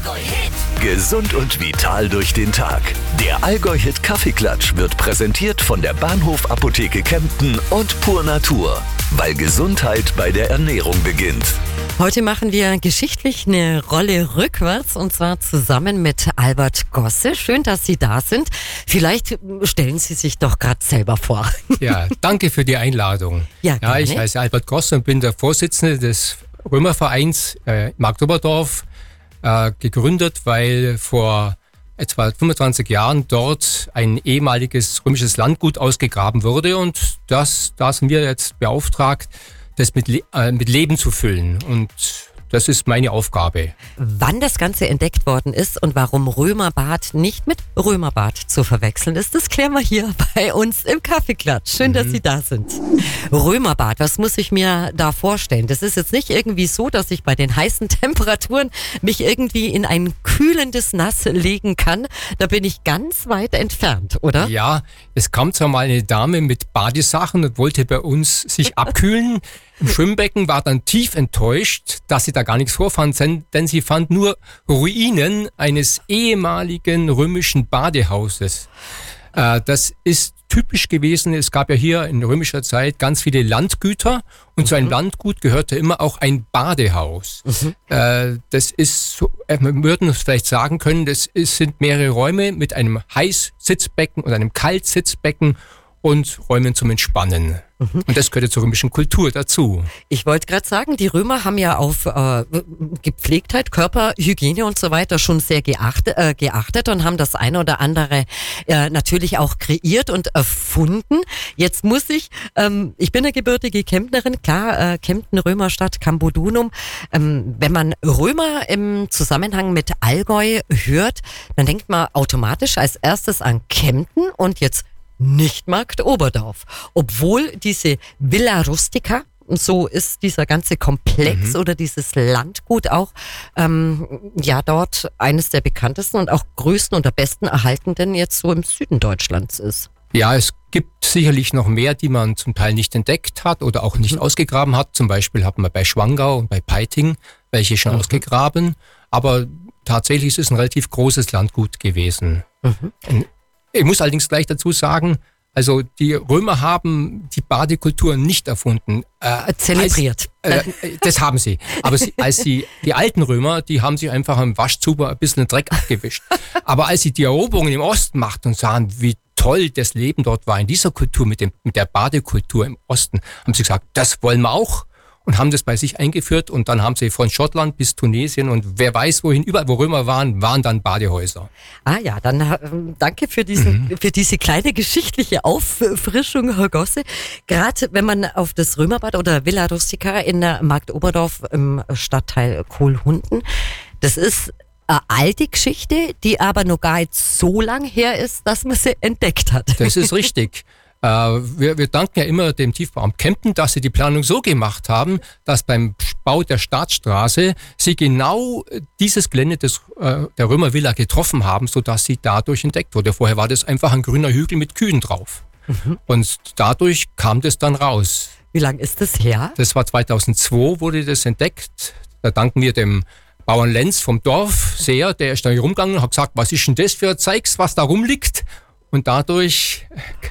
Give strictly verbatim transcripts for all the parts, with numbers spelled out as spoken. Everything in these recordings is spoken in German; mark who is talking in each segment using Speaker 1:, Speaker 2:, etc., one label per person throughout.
Speaker 1: Allgäu-Hit.
Speaker 2: Gesund und vital durch den Tag. Der Allgäu-Hit Kaffeeklatsch wird präsentiert von der Bahnhof Apotheke Kempten und Pur Natur. Weil Gesundheit bei der Ernährung beginnt.
Speaker 3: Heute machen wir geschichtlich eine Rolle rückwärts und zwar zusammen mit Albert Gosse. Schön, dass Sie da sind. Vielleicht stellen Sie sich doch gerade selber vor.
Speaker 4: Ja, danke für die Einladung.
Speaker 3: Ja,
Speaker 4: ja, ich heiße Albert Gosse und bin der Vorsitzende des Römervereins äh, Marktoberdorf, äh, gegründet, weil vor etwa fünfundzwanzig Jahren dort ein ehemaliges römisches Landgut ausgegraben wurde und das, da sind wir jetzt beauftragt, das mit, äh, mit Leben zu füllen und das ist meine Aufgabe.
Speaker 3: Wann das Ganze entdeckt worden ist und warum Römerbad nicht mit Römerbad zu verwechseln ist, das klären wir hier bei uns im Kaffeeklatsch. Schön, mhm. dass Sie da sind. Römerbad, was muss ich mir da vorstellen? Das ist jetzt nicht irgendwie so, dass ich bei den heißen Temperaturen mich irgendwie in ein kühlendes Nass legen kann. Da bin ich ganz weit entfernt, oder?
Speaker 4: Ja, es kam zwar mal eine Dame mit Badesachen und wollte bei uns sich abkühlen. Im Schwimmbecken war dann tief enttäuscht, dass sie da gar nichts vorfand, denn sie fand nur Ruinen eines ehemaligen römischen Badehauses. Äh, das ist typisch gewesen. Es gab ja hier in römischer Zeit ganz viele Landgüter und mhm. zu einem Landgut gehörte immer auch ein Badehaus. Mhm. Äh, das ist, so, wir würden es vielleicht sagen können, das ist, sind mehrere Räume mit einem Heißsitzbecken und einem Kaltsitzbecken und Räumen zum Entspannen. Mhm. Und das gehört zur römischen Kultur dazu.
Speaker 3: Ich wollte gerade sagen, die Römer haben ja auf äh, Gepflegtheit, Körperhygiene und so weiter schon sehr geachtet, äh, geachtet und haben das eine oder andere äh, natürlich auch kreiert und erfunden. Jetzt muss ich, ähm, ich bin eine gebürtige Kemptnerin, klar, äh, Kempten, Römerstadt, Cambodunum. Ähm, wenn man Römer im Zusammenhang mit Allgäu hört, dann denkt man automatisch als erstes an Kempten und jetzt nicht Marktoberdorf. Obwohl diese Villa Rustica, so ist dieser ganze Komplex mhm. oder dieses Landgut auch, ähm, ja dort eines der bekanntesten und auch größten und der besten erhaltenen jetzt so im Süden Deutschlands ist.
Speaker 4: Ja, es gibt sicherlich noch mehr, die man zum Teil nicht entdeckt hat oder auch nicht mhm. ausgegraben hat. Zum Beispiel hat man bei Schwangau und bei Peiting welche schon mhm. ausgegraben. Aber tatsächlich ist es ein relativ großes Landgut gewesen. Mhm. Ein, Ich muss allerdings gleich dazu sagen, also die Römer haben die Badekultur nicht erfunden.
Speaker 3: Äh, Zelebriert.
Speaker 4: Als, äh, das haben sie. Aber sie, als sie, die alten Römer, die haben sich einfach am Waschzuber ein bisschen Dreck abgewischt. Aber als sie die Eroberungen im Osten machten und sahen, wie toll das Leben dort war in dieser Kultur, mit, dem, mit der Badekultur im Osten, haben sie gesagt, das wollen wir auch. Und haben das bei sich eingeführt und dann haben sie von Schottland bis Tunesien und wer weiß wohin, überall wo Römer waren, waren dann Badehäuser.
Speaker 3: Ah ja, dann äh, danke für, diesen, mhm. für diese kleine geschichtliche Auffrischung, Herr Gosse. Gerade wenn man auf das Römerbad oder Villa Rustica in Marktoberdorf im Stadtteil Kohlhunden, das ist eine alte Geschichte, die aber noch gar nicht so lang her ist, dass man sie entdeckt hat.
Speaker 4: Das ist richtig. Wir, wir danken ja immer dem Tiefbauamt Kempten, dass sie die Planung so gemacht haben, dass beim Bau der Staatsstraße sie genau dieses Gelände des, äh, der Römervilla getroffen haben, sodass sie dadurch entdeckt wurde. Vorher war das einfach ein grüner Hügel mit Kühen drauf. Mhm. Und dadurch kam das dann raus.
Speaker 3: Wie lange ist das her?
Speaker 4: Das war zweitausendzwei, wurde das entdeckt. Da danken wir dem Bauern Lenz vom Dorf sehr. Der ist da rumgegangen und hat gesagt, was ist denn das für ein Zeugs, was da rumliegt? Und dadurch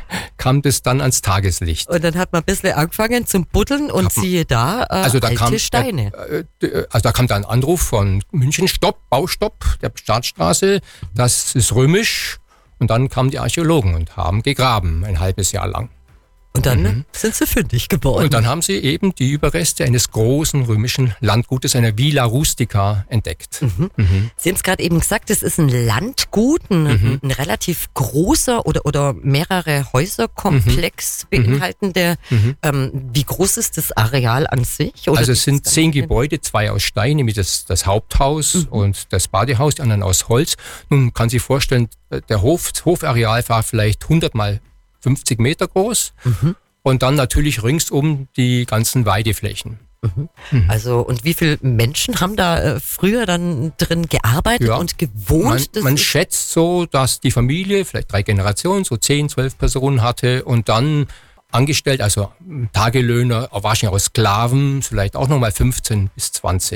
Speaker 4: kam das dann ans Tageslicht.
Speaker 3: Und dann hat man ein bisschen angefangen zum Buddeln und man, siehe da, äh,
Speaker 4: also da
Speaker 3: alte
Speaker 4: kam,
Speaker 3: Steine.
Speaker 4: Äh, also da kam dann ein Anruf von München, Stopp, Baustopp der Staatsstraße, das ist römisch. Und dann kamen die Archäologen und haben gegraben, ein halbes Jahr lang.
Speaker 3: Und dann mhm. sind sie fündig geworden.
Speaker 4: Und dann haben sie eben die Überreste eines großen römischen Landgutes, einer Villa Rustica, entdeckt.
Speaker 3: Mhm. Mhm. Sie haben es gerade eben gesagt, es ist ein Landgut, ein, mhm. ein relativ großer oder, oder mehrere Häuserkomplex mhm. beinhaltende. Mhm. Ähm, wie groß ist das Areal an sich? Oder
Speaker 4: also es sind zehn Gebäude, zwei aus Stein, nämlich das, das Haupthaus mhm. und das Badehaus, die anderen aus Holz. Nun kann sich vorstellen, der Hof, das Hofareal war vielleicht hundert mal fünfzig Meter groß mhm. und dann natürlich ringsum die ganzen Weideflächen.
Speaker 3: Mhm. Mhm. Also und wie viele Menschen haben da äh, früher dann drin gearbeitet ja, und gewohnt?
Speaker 4: Man, man schätzt so, dass die Familie vielleicht drei Generationen, so zehn, zwölf Personen hatte und dann angestellt, also Tagelöhner, wahrscheinlich auch Sklaven, vielleicht auch nochmal fünfzehn bis zwanzig.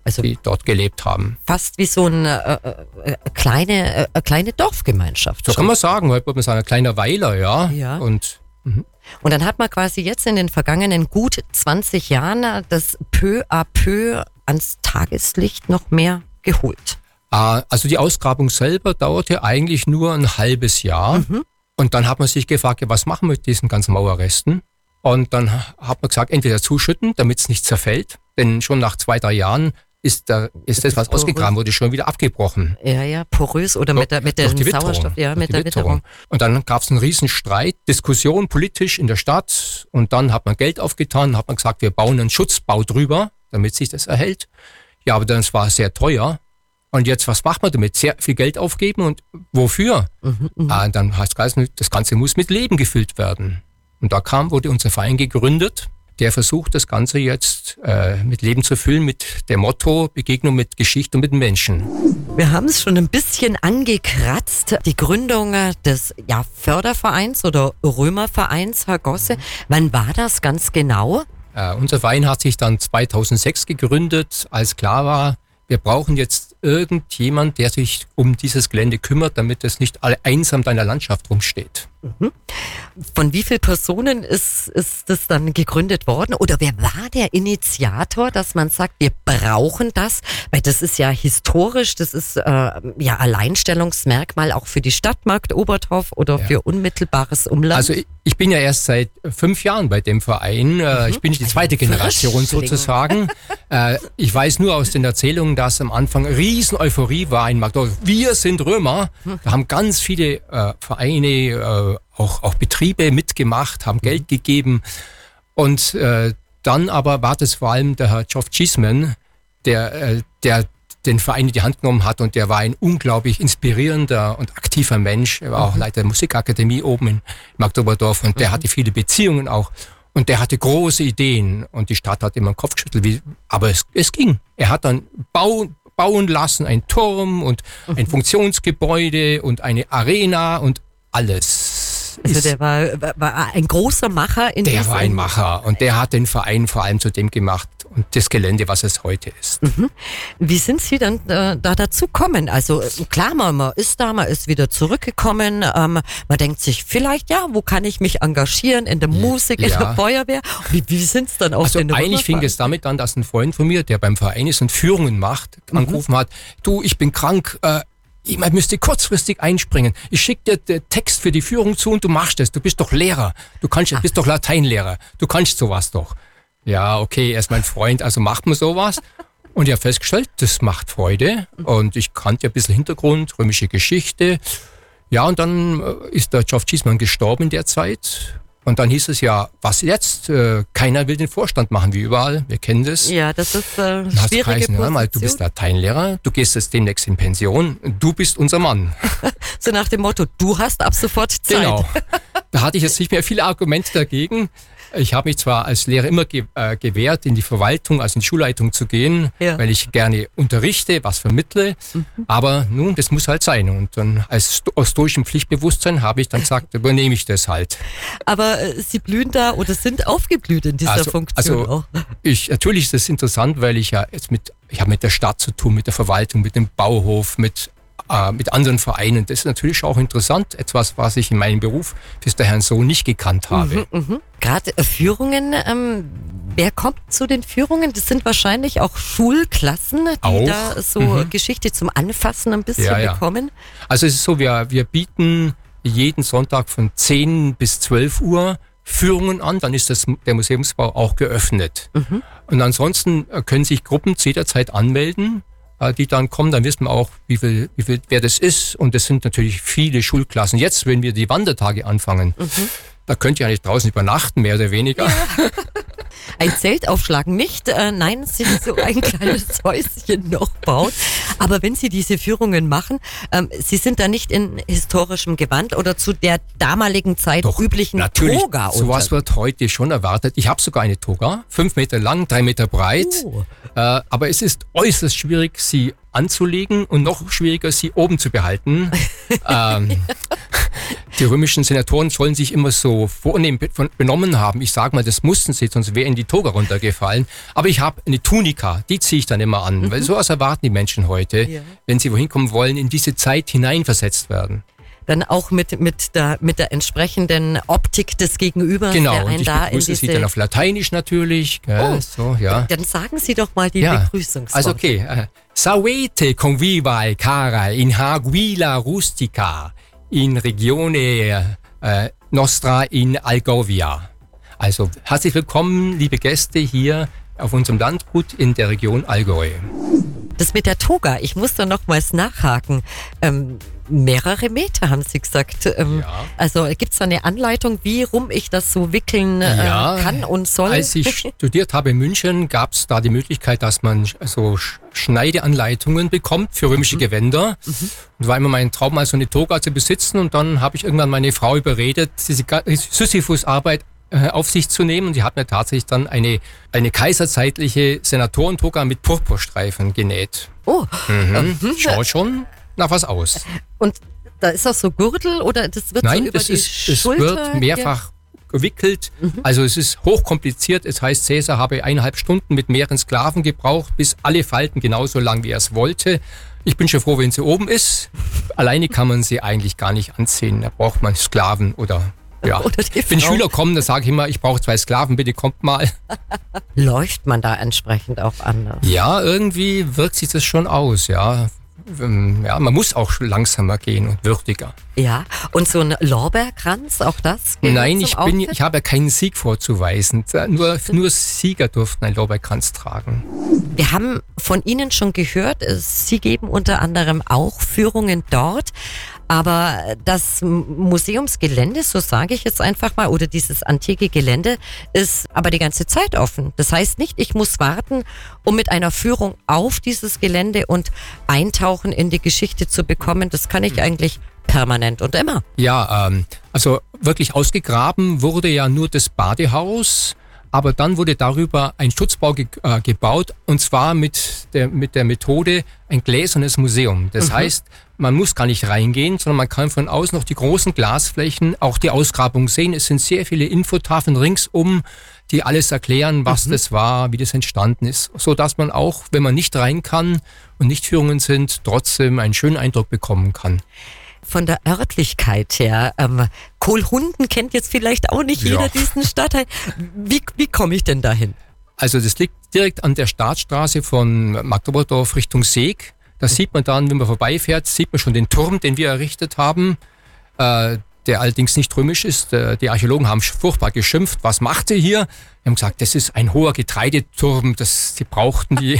Speaker 3: Also
Speaker 4: die dort gelebt haben.
Speaker 3: Fast wie so eine äh, äh, kleine, äh, kleine Dorfgemeinschaft.
Speaker 4: So kann man sagen, heute würde man sagen, ein kleiner Weiler, ja.
Speaker 3: Ja.
Speaker 4: Und, mhm.
Speaker 3: Und dann hat man quasi jetzt in den vergangenen gut zwanzig Jahren das peu à peu ans Tageslicht noch mehr geholt.
Speaker 4: Also die Ausgrabung selber dauerte eigentlich nur ein halbes Jahr. Mhm. Und dann hat man sich gefragt, ja, was machen wir mit diesen ganzen Mauerresten? Und dann hat man gesagt, entweder zuschütten, damit es nicht zerfällt. Denn schon nach zwei, drei Jahren ist, da, ist das, was ausgegraben wurde, schon wieder abgebrochen.
Speaker 3: Ja, ja, porös oder mit der, mit der Sauerstoff, ja, mit der Witterung.
Speaker 4: Und dann gab es einen riesen Streit, Diskussion politisch in der Stadt. Und dann hat man Geld aufgetan, hat man gesagt, wir bauen einen Schutzbau drüber, damit sich das erhält. Ja, aber das war sehr teuer. Und jetzt, was macht man damit? Sehr viel Geld aufgeben und wofür? Mhm, ah, dann heißt es, das Ganze muss mit Leben gefüllt werden. Und da kam, wurde unser Verein gegründet, der versucht, das Ganze jetzt äh, mit Leben zu füllen, mit dem Motto Begegnung mit Geschichte und mit Menschen.
Speaker 3: Wir haben es schon ein bisschen angekratzt, die Gründung des ja, Fördervereins oder Römervereins, Herr Gosse. Wann war das ganz genau?
Speaker 4: Äh, unser Verein hat sich dann zweitausendsechs gegründet, als klar war, wir brauchen jetzt irgendjemand, der sich um dieses Gelände kümmert, damit es nicht alle einsam in einer Landschaft rumsteht.
Speaker 3: Mhm. Von wie vielen Personen ist, ist das dann gegründet worden? Oder wer war der Initiator, dass man sagt, wir brauchen das? Weil das ist ja historisch, das ist äh, ja Alleinstellungsmerkmal auch für die Stadtmarkt Oberthof oder ja. für unmittelbares Umland.
Speaker 4: Also ich, ich bin ja erst seit fünf Jahren bei dem Verein. Mhm. Ich bin die zweite Generation sozusagen. äh, ich weiß nur aus den Erzählungen, dass am Anfang riesen Euphorie war in Magdeburg. Wir sind Römer. Da haben ganz viele äh, Vereine, äh, auch, auch Betriebe mitgemacht, haben Geld gegeben. Und äh, dann aber war das vor allem der Herr Geoff Cheeseman, der, äh, der den Verein in die Hand genommen hat, und der war ein unglaublich inspirierender und aktiver Mensch. Er war auch Leiter der Musikakademie oben in Magdoberdorf, und der hatte viele Beziehungen auch. Und der hatte große Ideen, und die Stadt hat immer den Kopf geschüttelt, wie, aber es, es ging. Er hat dann Bau, bauen lassen, einen Turm und ein Funktionsgebäude und eine Arena und alles.
Speaker 3: Also der war, war ein großer Macher in
Speaker 4: Der war ein Macher, und der hat den Verein vor allem zu dem gemacht und das Gelände, was es heute ist.
Speaker 3: Mhm. Wie sind Sie dann äh, da dazu gekommen? Also klar, man, man ist da, man ist wieder zurückgekommen, ähm, man denkt sich vielleicht, ja, wo kann ich mich engagieren? In der Musik, ja. in der Feuerwehr? Wie, wie sind es dann auf
Speaker 4: also
Speaker 3: den
Speaker 4: eigentlich fing es damit an, dass ein Freund von mir, der beim Verein ist und Führungen macht, mhm. angerufen hat, du, ich bin krank, äh, ich müsste kurzfristig einspringen. Ich schicke dir den Text für die Führung zu und du machst es. Du bist doch Lehrer. Du kannst, Ach. bist doch Lateinlehrer. Du kannst sowas doch. Ja, okay, er ist mein Freund, also macht man sowas. Und ich habe festgestellt, das macht Freude. Und ich kannte ja ein bisschen Hintergrund, römische Geschichte. Ja, und dann ist der Geoff Cheeseman gestorben in der Zeit. Und dann hieß es ja, was jetzt? Äh, keiner will den Vorstand machen, wie überall. Wir kennen das.
Speaker 3: Ja, das ist äh,
Speaker 4: schwierige Position. Hör mal, du bist Lateinlehrer, du gehst jetzt demnächst in Pension, du bist unser Mann.
Speaker 3: So nach dem Motto, du hast ab sofort Zeit.
Speaker 4: Genau. Da hatte ich jetzt nicht mehr viele Argumente dagegen. Ich habe mich zwar als Lehrer immer ge- äh, gewehrt, in die Verwaltung, also in die Schulleitung zu gehen, ja. weil ich gerne unterrichte, was vermittle. Mhm. Aber nun, das muss halt sein. Und dann als aus stoischem Pflichtbewusstsein habe ich dann gesagt, übernehme ich das halt.
Speaker 3: Aber äh, Sie blühen da oder sind aufgeblüht in dieser
Speaker 4: also,
Speaker 3: Funktion
Speaker 4: also
Speaker 3: auch.
Speaker 4: Ich, natürlich ist das interessant, weil ich ja jetzt mit, ich habe mit der Stadt zu tun, mit der Verwaltung, mit dem Bauhof, mit äh, mit anderen Vereinen. Das ist natürlich auch interessant, etwas, was ich in meinem Beruf bis dahin so nicht gekannt habe.
Speaker 3: Mhm, mh. Gerade äh, Führungen, ähm, wer kommt zu den Führungen? Das sind wahrscheinlich auch Schulklassen, die
Speaker 4: auch?
Speaker 3: da so mhm. Geschichte zum Anfassen ein bisschen
Speaker 4: ja, ja.
Speaker 3: bekommen.
Speaker 4: Also es ist so, wir, wir bieten jeden Sonntag von zehn bis zwölf Uhr Führungen an, dann ist das, der Museumsbau auch geöffnet. Mhm. Und ansonsten können sich Gruppen zu jeder Zeit anmelden, die dann kommen, dann wissen wir auch, wie viel, wie viel, wer das ist. Und das sind natürlich viele Schulklassen. Jetzt, wenn wir die Wandertage anfangen, mhm. da könnt ihr eigentlich draußen übernachten, mehr oder weniger. Ja.
Speaker 3: Ein Zelt aufschlagen nicht, äh, nein, Sie so ein kleines Häuschen noch bauen. Aber wenn Sie diese Führungen machen, ähm, Sie sind da nicht in historischem Gewand oder zu der damaligen Zeit
Speaker 4: Doch,
Speaker 3: üblichen
Speaker 4: natürlich,
Speaker 3: Toga.
Speaker 4: Sowas wird heute schon erwartet. Ich habe sogar eine Toga, fünf Meter lang, drei Meter breit. Oh. Äh, aber es ist äußerst schwierig, sie anzulegen und noch schwieriger, sie oben zu behalten. ähm, Die römischen Senatoren sollen sich immer so vornehm benommen haben. Ich sage mal, das mussten sie, sonst wäre ihnen die Toga runtergefallen. Aber ich habe eine Tunika, die ziehe ich dann immer an, mhm. weil sowas erwarten die Menschen heute, ja. wenn sie wohin kommen wollen, in diese Zeit hineinversetzt werden.
Speaker 3: Dann auch mit, mit, der, mit der entsprechenden Optik des Gegenübers.
Speaker 4: Genau,
Speaker 3: der
Speaker 4: und ich
Speaker 3: da
Speaker 4: begrüße Sie dann auf Lateinisch natürlich. Gell,
Speaker 3: oh,
Speaker 4: so, ja.
Speaker 3: Dann sagen Sie doch mal die
Speaker 4: ja.
Speaker 3: Begrüßungsworte.
Speaker 4: Also okay. Uh, Salvete convivae cara in Haguila rustica in regione uh, nostra in Algovia. Also herzlich willkommen, liebe Gäste, hier auf unserem Landgut in der Region Allgäu.
Speaker 3: Das mit der Toga, ich muss da nochmals nachhaken. Ähm, mehrere Meter, haben Sie gesagt. Ähm,
Speaker 4: ja.
Speaker 3: Also gibt es da eine Anleitung, wie rum ich das so wickeln äh, ja. kann und soll?
Speaker 4: Als ich studiert habe in München, gab es da die Möglichkeit, dass man so Schneideanleitungen bekommt für römische mhm. Gewänder. Mhm. Und war immer mein Traum, mal so eine Toga zu besitzen. Und dann habe ich irgendwann meine Frau überredet, diese Sisyphus-Arbeit auf sich zu nehmen. Und sie hat mir tatsächlich dann eine, eine kaiserzeitliche Senatorentoga mit Purpurstreifen genäht.
Speaker 3: Oh.
Speaker 4: Mhm. Mhm. Schaut schon nach was aus.
Speaker 3: Und da ist das so Gürtel oder das wird
Speaker 4: Nein,
Speaker 3: so über
Speaker 4: das
Speaker 3: die
Speaker 4: ist,
Speaker 3: Schulter?
Speaker 4: Nein, es wird mehrfach gewickelt. Mhm. Also es ist hochkompliziert. Es heißt, Caesar habe eineinhalb Stunden mit mehreren Sklaven gebraucht, bis alle Falten genauso lang, wie er es wollte. Ich bin schon froh, wenn sie oben ist. Alleine kann man sie eigentlich gar nicht anziehen. Da braucht man Sklaven oder ja. Wenn Schüler kommen, dann sage ich immer, ich brauche zwei Sklaven, bitte kommt mal.
Speaker 3: Läuft man da entsprechend auch anders?
Speaker 4: Ja, irgendwie wirkt sich das schon aus, ja. Ja, man muss auch langsamer gehen und würdiger.
Speaker 3: Ja, und so ein Lorbeerkranz, auch das?
Speaker 4: Nein, ich, bin, ich habe ja keinen Sieg vorzuweisen. Nur, nur Sieger durften einen Lorbeerkranz tragen.
Speaker 3: Wir haben von Ihnen schon gehört, Sie geben unter anderem auch Führungen dort. Aber das Museumsgelände, so sage ich jetzt einfach mal, oder dieses antike Gelände, ist aber die ganze Zeit offen. Das heißt nicht, ich muss warten, um mit einer Führung auf dieses Gelände und Eintauchen in die Geschichte zu bekommen. Das kann ich eigentlich permanent und immer.
Speaker 4: Ja, ähm, also wirklich ausgegraben wurde ja nur das Badehaus. Aber dann wurde darüber ein Schutzbau ge äh, gebaut, und zwar mit der, mit der Methode ein gläsernes Museum. Das mhm. heißt, man muss gar nicht reingehen, sondern man kann von außen noch die großen Glasflächen, auch die Ausgrabung sehen. Es sind sehr viele Infotafeln ringsum, die alles erklären, was mhm. das war, wie das entstanden ist, so dass man auch, wenn man nicht rein kann und nicht Führungen sind, trotzdem einen schönen Eindruck bekommen kann.
Speaker 3: Von der Örtlichkeit her, ähm, Kohlhunden kennt jetzt vielleicht auch nicht jeder ja. diesen Stadtteil. Wie, wie komme ich denn dahin?
Speaker 4: Also das liegt direkt an der Startstraße von Magdeburgdorf Richtung Seeg. Da sieht man dann, wenn man vorbeifährt, sieht man schon den Turm, den wir errichtet haben, äh, der allerdings nicht römisch ist. Äh, die Archäologen haben furchtbar geschimpft. Was macht ihr hier? Wir haben gesagt, das ist ein hoher Getreideturm, das, die brauchten die.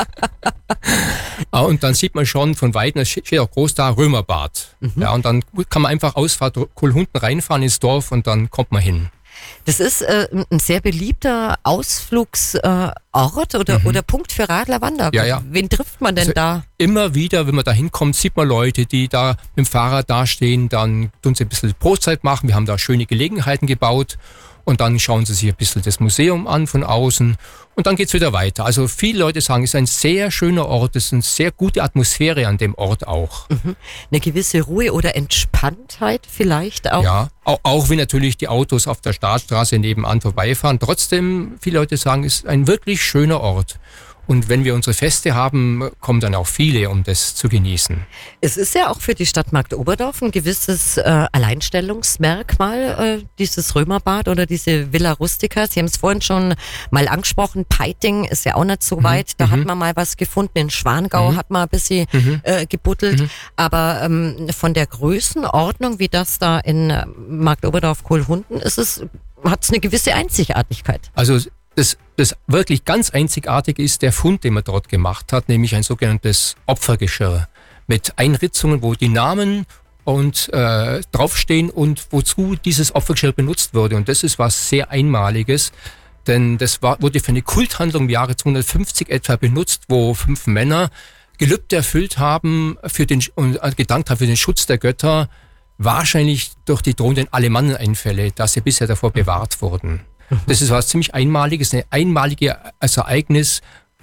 Speaker 4: Und dann sieht man schon von Weitem, es steht auch groß da, Römerbad. Mhm. Ja, und dann kann man einfach Ausfahrt Kohlhunden reinfahren ins Dorf und dann kommt man hin.
Speaker 3: Das ist äh, ein sehr beliebter Ausflugsort äh, oder, mhm. oder Punkt für Radlerwanderer.
Speaker 4: Ja, ja.
Speaker 3: Wen trifft man denn
Speaker 4: also
Speaker 3: da?
Speaker 4: Immer wieder, wenn man da hinkommt, sieht man Leute, die da mit dem Fahrrad dastehen, dann tun sie ein bisschen Brotzeit machen. Wir haben da schöne Gelegenheiten gebaut. Und dann schauen sie sich ein bisschen das Museum an von außen und dann geht's wieder weiter. Also viele Leute sagen, es ist ein sehr schöner Ort, es ist eine sehr gute Atmosphäre an dem Ort auch.
Speaker 3: Mhm. Eine gewisse Ruhe oder Entspanntheit vielleicht auch?
Speaker 4: Ja, auch, auch wenn natürlich die Autos auf der Startstraße nebenan vorbeifahren. Trotzdem, viele Leute sagen, es ist ein wirklich schöner Ort. Und wenn wir unsere Feste haben, kommen dann auch viele, um das zu genießen.
Speaker 3: Es ist ja auch für die Stadt Marktoberdorf ein gewisses äh, Alleinstellungsmerkmal, äh, dieses Römerbad oder diese Villa Rustica. Sie haben es vorhin schon mal angesprochen, Peiting ist ja auch nicht so weit. Mhm. Da mhm. hat man mal was gefunden. In Schwangau mhm. hat man ein bisschen mhm. äh, gebuddelt. Mhm. Aber ähm, von der Größenordnung, wie das da in äh, Marktoberdorf-Kohlhunden ist, es, hat es eine gewisse Einzigartigkeit.
Speaker 4: Also Das, das wirklich ganz Einzigartige ist der Fund, den man dort gemacht hat, nämlich ein sogenanntes Opfergeschirr mit Einritzungen, wo die Namen und äh, draufstehen und wozu dieses Opfergeschirr benutzt wurde. Und das ist was sehr Einmaliges, denn das war, wurde für eine Kulthandlung im Jahre zweihundertfünfzig etwa benutzt, wo fünf Männer Gelübde erfüllt haben für den, und gedankt haben für den Schutz der Götter, wahrscheinlich durch die drohenden Alemanneneinfälle, dass sie bisher davor bewahrt wurden. Das ist was ziemlich Einmaliges, ein einmaliges Ereignis,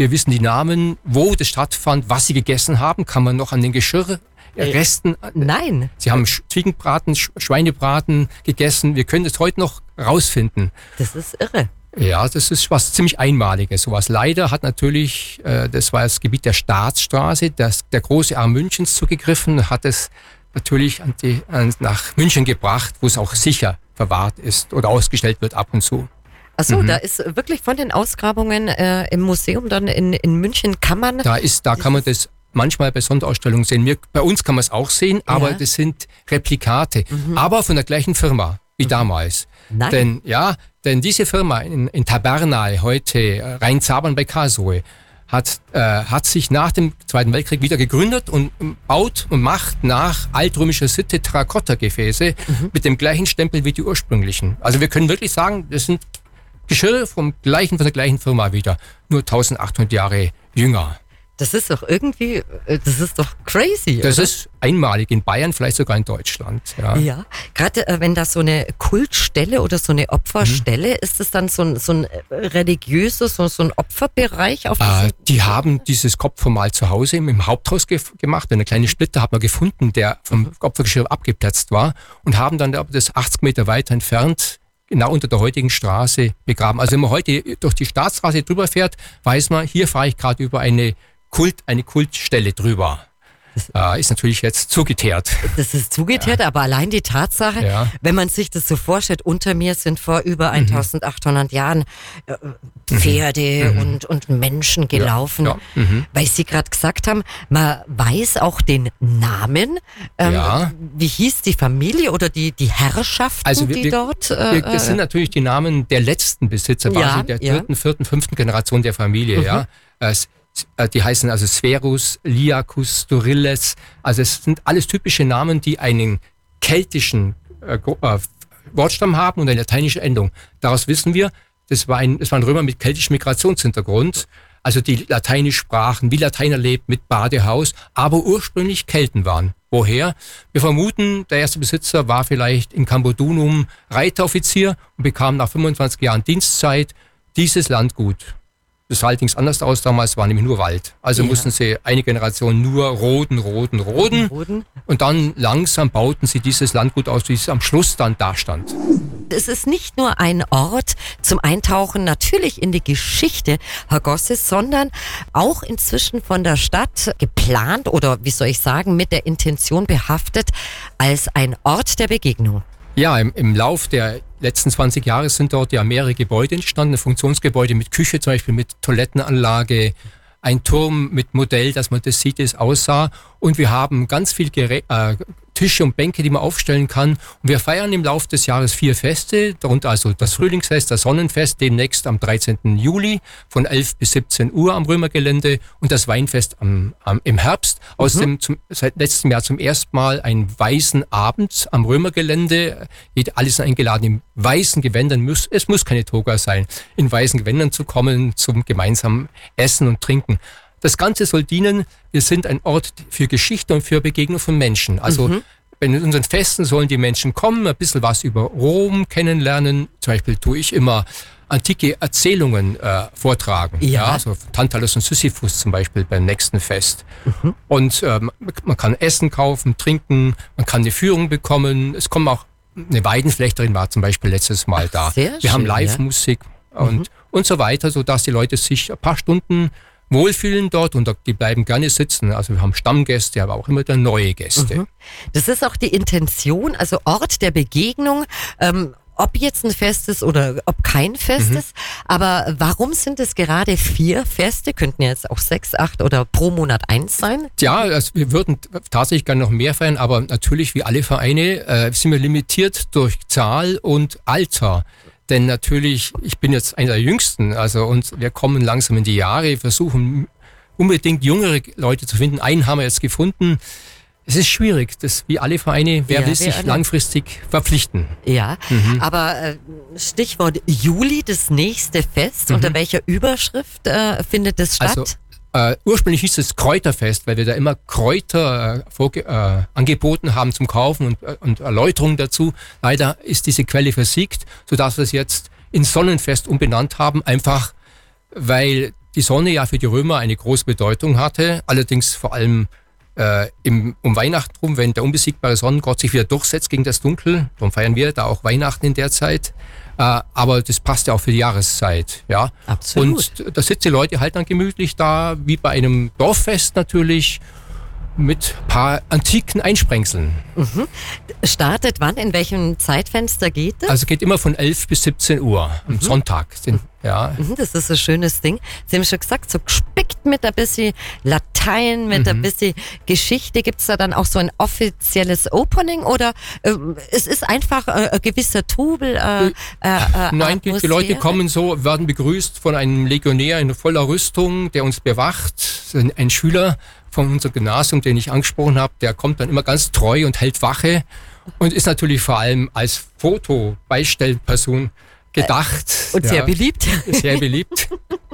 Speaker 4: Wir wissen die Namen, wo das stattfand, was sie gegessen haben. Kann man noch an den Geschirrresten...
Speaker 3: Nein.
Speaker 4: Sie haben Ziegenbraten, Schweinebraten gegessen. Wir können das heute noch rausfinden.
Speaker 3: Das ist irre.
Speaker 4: Ja, das ist was ziemlich Einmaliges. Sowas leider hat natürlich, äh, das war das Gebiet der Staatsstraße, das, der große Arm Münchens zugegriffen, hat es natürlich an die, an, nach München gebracht, wo es auch sicher verwahrt ist oder ausgestellt wird ab und zu.
Speaker 3: Achso,
Speaker 4: Mhm.
Speaker 3: da ist wirklich von den Ausgrabungen äh, im Museum dann in, in München kann man...
Speaker 4: Da ist, da kann man das manchmal bei Sonderausstellungen sehen. Wir, bei uns kann man es auch sehen, aber
Speaker 3: Ja.
Speaker 4: das sind Replikate, aber von der gleichen Firma wie damals.
Speaker 3: Nein.
Speaker 4: Denn ja, denn diese Firma in, in Tabernal, heute äh, Rheinzabern bei Karlsruhe, hat, äh, hat sich nach dem Zweiten Weltkrieg wieder gegründet und ähm, baut und macht nach altrömischer Sitte Terrakotta-Gefäße mit dem gleichen Stempel wie die ursprünglichen. Also wir können wirklich sagen, das sind Geschirr vom gleichen, von der gleichen Firma wieder, nur eintausendachthundert Jahre jünger.
Speaker 3: Das ist doch irgendwie, äh, das ist doch crazy.
Speaker 4: Das
Speaker 3: oder?
Speaker 4: ist einmalig in Bayern, vielleicht sogar in Deutschland. Ja.
Speaker 3: Ja, gerade äh, wenn da so eine Kultstelle oder so eine Opferstelle,
Speaker 4: Mhm.
Speaker 3: ist es dann so ein, so ein äh, religiöser, so, so ein Opferbereich auf
Speaker 4: Äh,
Speaker 3: diesem...
Speaker 4: die haben dieses Kopfformal zu Hause im, im Haupthaus gef- gemacht. Eine kleine Splitter hat man gefunden, der vom Opfergeschirr abgeplatzt war und haben dann das achtzig Meter weiter entfernt genau unter der heutigen Straße begraben. Also wenn man heute durch die Staatsstraße drüber fährt, weiß man, hier fahre ich gerade über eine Kult, eine Kultstelle drüber. Äh, ist natürlich jetzt zugeteert.
Speaker 3: Das ist zugeteert, aber allein die Tatsache,
Speaker 4: Ja.
Speaker 3: wenn man sich das so vorstellt, unter mir sind vor über eintausendachthundert Jahren äh, Pferde und, und Menschen gelaufen,
Speaker 4: Ja. Mhm.
Speaker 3: weil Sie gerade gesagt haben, man weiß auch den Namen. Ähm,
Speaker 4: Ja.
Speaker 3: Wie hieß die Familie oder die, die Herrschaften,
Speaker 4: Also wir-
Speaker 3: die
Speaker 4: wir-
Speaker 3: dort...
Speaker 4: Wir,
Speaker 3: Äh,
Speaker 4: das sind natürlich die Namen der letzten Besitzer,
Speaker 3: Ja,
Speaker 4: quasi der
Speaker 3: ja.
Speaker 4: dritten, vierten, fünften Generation der Familie. Ja. Es, äh, die heißen also Sverus, Liacus, Storilles. Also es sind alles typische Namen, die einen keltischen äh, Gro- äh, Wortstamm haben und eine lateinische Endung. Daraus wissen wir, das, war ein, das waren Römer mit keltischem Migrationshintergrund. Also die Lateinisch sprachen, wie Lateiner lebt, mit Badehaus, aber ursprünglich Kelten waren. Woher? Wir vermuten, der erste Besitzer war vielleicht in Cambodunum Reiteroffizier und bekam nach fünfundzwanzig Jahren Dienstzeit dieses Landgut. Das sah allerdings anders aus, damals war nämlich nur Wald. Also
Speaker 3: Ja.
Speaker 4: mussten sie eine Generation nur roden, roden, roden.
Speaker 3: Roden.
Speaker 4: Und dann langsam bauten sie dieses Landgut aus, wie es am Schluss dann dastand.
Speaker 3: Es ist nicht nur ein Ort zum Eintauchen natürlich in die Geschichte, Herr Gosses, sondern auch inzwischen von der Stadt geplant oder wie soll ich sagen, mit der Intention behaftet als ein Ort der Begegnung.
Speaker 4: Ja, im, im Lauf der letzten zwanzig Jahre sind dort ja mehrere Gebäude entstanden, Funktionsgebäude mit Küche zum Beispiel, mit Toilettenanlage, ein Turm mit Modell, dass man das sieht, wie es aussah. Und wir haben ganz viel Gerä äh, Tische und Bänke, die man aufstellen kann. Und wir feiern im Laufe des Jahres vier Feste, darunter also das Frühlingsfest, das Sonnenfest, demnächst am dreizehnten Juli von elf bis siebzehn Uhr am Römergelände und das Weinfest am, am, im Herbst. Außerdem zum, seit letztem Jahr zum ersten Mal ein weißen Abend am Römergelände. Jeder, alle sind eingeladen, in weißen Gewändern. Muss, es muss keine Toga sein, in weißen Gewändern zu kommen, zum gemeinsamen Essen und Trinken. Das Ganze soll dienen, wir sind ein Ort für Geschichte und für Begegnung von Menschen. Also
Speaker 3: Mhm.
Speaker 4: bei unseren Festen sollen die Menschen kommen, ein bisschen was über Rom kennenlernen. Zum Beispiel tue ich immer antike Erzählungen äh, vortragen.
Speaker 3: Ja.
Speaker 4: Ja, so Tantalus und Sisyphus zum Beispiel beim nächsten Fest.
Speaker 3: Mhm.
Speaker 4: Und ähm, man kann Essen kaufen, trinken, man kann eine Führung bekommen. Es kommen auch, eine Weidenflechterin war zum Beispiel letztes Mal
Speaker 3: Ach,
Speaker 4: da.
Speaker 3: sehr
Speaker 4: Wir haben
Speaker 3: schön, ja.
Speaker 4: Live-Musik und,
Speaker 3: Mhm.
Speaker 4: und so weiter, sodass die Leute sich ein paar Stunden wohlfühlen dort und die bleiben gerne sitzen. Also wir haben Stammgäste, aber auch immer wieder neue Gäste.
Speaker 3: Mhm. Das ist auch die Intention, also Ort der Begegnung, ähm, ob jetzt ein Fest ist oder ob kein Fest
Speaker 4: Mhm.
Speaker 3: ist. Aber warum sind es gerade vier Feste? Könnten ja jetzt auch sechs, acht oder pro Monat eins sein.
Speaker 4: Ja, also wir würden tatsächlich gerne noch mehr feiern, aber natürlich wie alle Vereine äh, sind wir limitiert durch Zahl und Alter. Denn natürlich, ich bin jetzt einer der Jüngsten, also und wir kommen langsam in die Jahre, versuchen unbedingt jüngere Leute zu finden. Einen haben wir jetzt gefunden. Es ist schwierig, das wie alle Vereine, wer
Speaker 3: Ja,
Speaker 4: will
Speaker 3: wir
Speaker 4: sich
Speaker 3: alle.
Speaker 4: langfristig verpflichten?
Speaker 3: Ja,
Speaker 4: Mhm.
Speaker 3: aber äh, Stichwort Juli, das nächste Fest. Unter welcher Überschrift äh, findet es statt?
Speaker 4: Also äh, ursprünglich hieß es Kräuterfest, weil wir da immer Kräuter äh, vorge- äh, angeboten haben zum Kaufen und, äh, und Erläuterungen dazu. Leider ist diese Quelle versiegt, sodass wir es jetzt in Sonnenfest umbenannt haben, einfach weil die Sonne ja für die Römer eine große Bedeutung hatte, allerdings vor allem äh, im, um Weihnachten rum, wenn der unbesiegbare Sonnengott sich wieder durchsetzt gegen das Dunkel, darum feiern wir da auch Weihnachten in der Zeit. Äh, aber das passt ja auch für die Jahreszeit, ja.
Speaker 3: Absolut.
Speaker 4: Und da sitzen die Leute halt dann gemütlich da, wie bei einem Dorffest natürlich, mit ein paar antiken Einsprengseln.
Speaker 3: Mhm. Startet wann? In welchem Zeitfenster geht das?
Speaker 4: Also geht immer von elf bis siebzehn Uhr am mhm. Sonntag. Sind, ja.
Speaker 3: Mhm, das ist ein schönes Ding. Sie haben schon gesagt, so gespickt mit ein bisschen Latein, mit mhm. ein bisschen Geschichte. Gibt es da dann auch so ein offizielles Opening oder äh, es ist einfach äh, ein gewisser Trubel? Äh, äh, äh,
Speaker 4: Nein, die, die Leute kommen so, werden begrüßt von einem Legionär in voller Rüstung, der uns bewacht, ein, ein Schüler von unserem Gymnasium, den ich angesprochen habe, der kommt dann immer ganz treu und hält Wache und ist natürlich vor allem als Fotobeistellperson gedacht.
Speaker 3: Und sehr ja, beliebt.
Speaker 4: Sehr beliebt.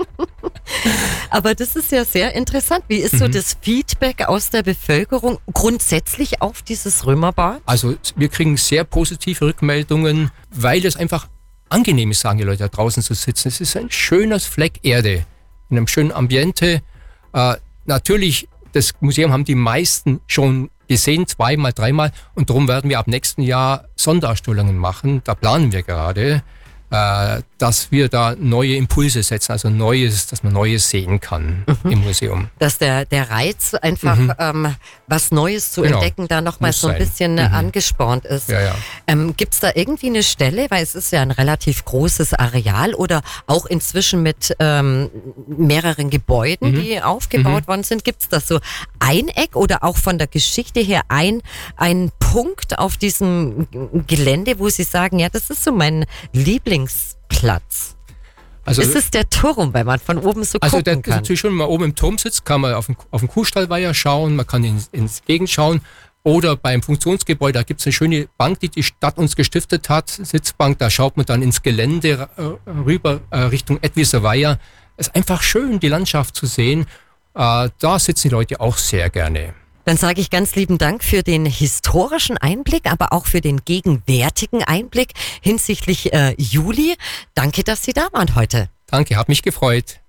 Speaker 3: Aber das ist ja sehr interessant. Wie ist mhm. so das Feedback aus der Bevölkerung grundsätzlich auf dieses Römerbad?
Speaker 4: Also wir kriegen sehr positive Rückmeldungen, weil es einfach angenehm ist, sagen die Leute, da draußen zu sitzen. Es ist ein schönes Fleck Erde, in einem schönen Ambiente. Äh, natürlich, das Museum haben die meisten schon gesehen, zweimal, dreimal. Und darum werden wir ab nächsten Jahr Sonderausstellungen machen. Da planen wir gerade, äh, dass wir da neue Impulse setzen, also Neues, dass man Neues sehen kann mhm. im Museum.
Speaker 3: Dass der, der Reiz einfach mhm. ähm, was Neues zu genau. entdecken, da nochmal so ein sein. bisschen mhm. angespornt ist.
Speaker 4: Ja, ja.
Speaker 3: Ähm, Gibt es da irgendwie eine Stelle, weil es ist ja ein relativ großes Areal oder auch inzwischen mit ähm, mehreren Gebäuden, mhm. die aufgebaut mhm. worden sind, gibt es da so ein Eck oder auch von der Geschichte her ein, ein Punkt auf diesem Gelände, wo Sie sagen, ja, das ist so mein Lieblingsplatz? Also, ist es der Turm, weil man von oben so
Speaker 4: also
Speaker 3: gucken
Speaker 4: der,
Speaker 3: kann?
Speaker 4: Also natürlich schon, wenn man oben im Turm sitzt, kann man auf den, auf den Kuhstallweiher schauen, man kann ins, ins Gegend schauen. Oder beim Funktionsgebäude, da gibt es eine schöne Bank, die die Stadt uns gestiftet hat, Sitzbank, da schaut man dann ins Gelände äh, rüber äh, Richtung Edwiser Weiher. Es ist einfach schön, die Landschaft zu sehen. Äh, da sitzen die Leute auch sehr gerne.
Speaker 3: Dann sage ich ganz lieben Dank für den historischen Einblick, aber auch für den gegenwärtigen Einblick hinsichtlich äh, Juli. Danke, dass Sie da waren heute.
Speaker 4: Danke, hat mich gefreut.